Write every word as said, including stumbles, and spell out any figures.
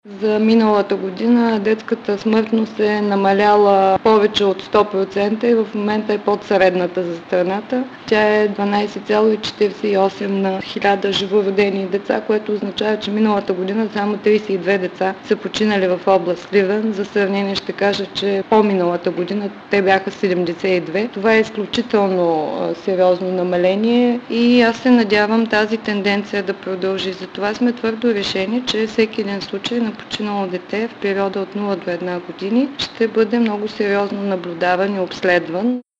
За миналата година детската смъртност е намаляла повече от сто процента и в момента е под средната за страната. Тя е дванадесет цяло четиридесет и осем на хиляда живородени деца, което означава, че миналата година само тридесет и две деца са починали в област Сливен. За сравнение ще кажа, че по-миналата година те бяха седемдесет и две. Това е изключително сериозно намаление и аз се надявам тази тенденция да продължи. Затова сме твърдо решени, че всеки един случай на починало дете в периода от нула до една години ще бъде много сериозно наблюдаван и обследван.